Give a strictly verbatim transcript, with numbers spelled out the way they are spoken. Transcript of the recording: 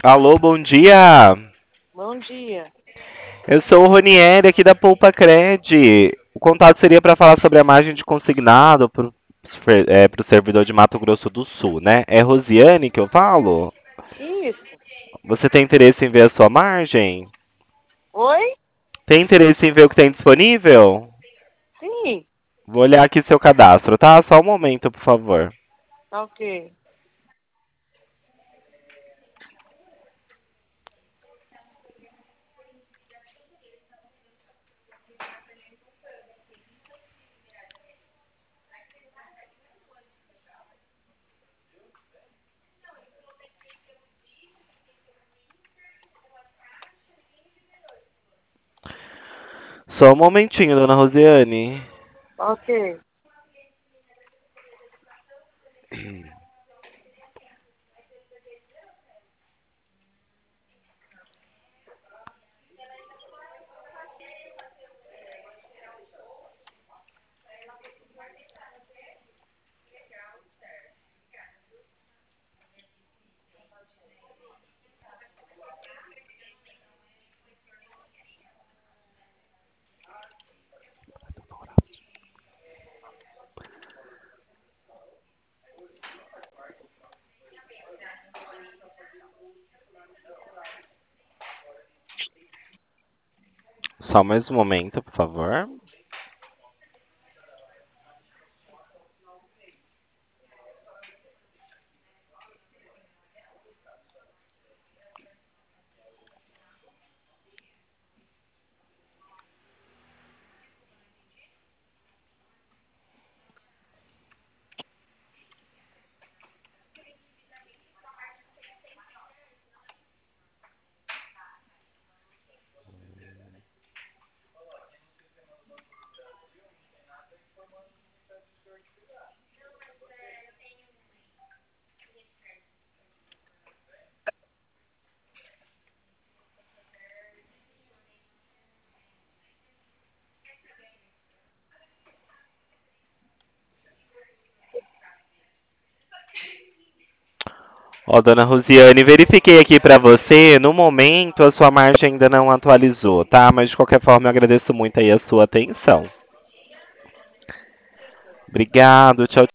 Alô, bom dia. Bom dia. Eu sou o Ronieri aqui da Poupa Cred. O contato seria para falar sobre a margem de consignado para o servidor de Mato Grosso do Sul, né? É Rosiane que eu falo? Isso. Você tem interesse em ver a sua margem? Oi? Tem interesse em ver o que tem disponível? Sim. Vou olhar aqui seu cadastro, tá? Só um momento, por favor. Tá ok. Só um momentinho, dona Rosiane. Tá ok. Só mais um momento, por favor. Ó, dona Rosiane, verifiquei aqui para você. No momento, a sua margem ainda não atualizou, tá? Mas de qualquer forma, eu agradeço muito aí a sua atenção. Obrigado, tchau,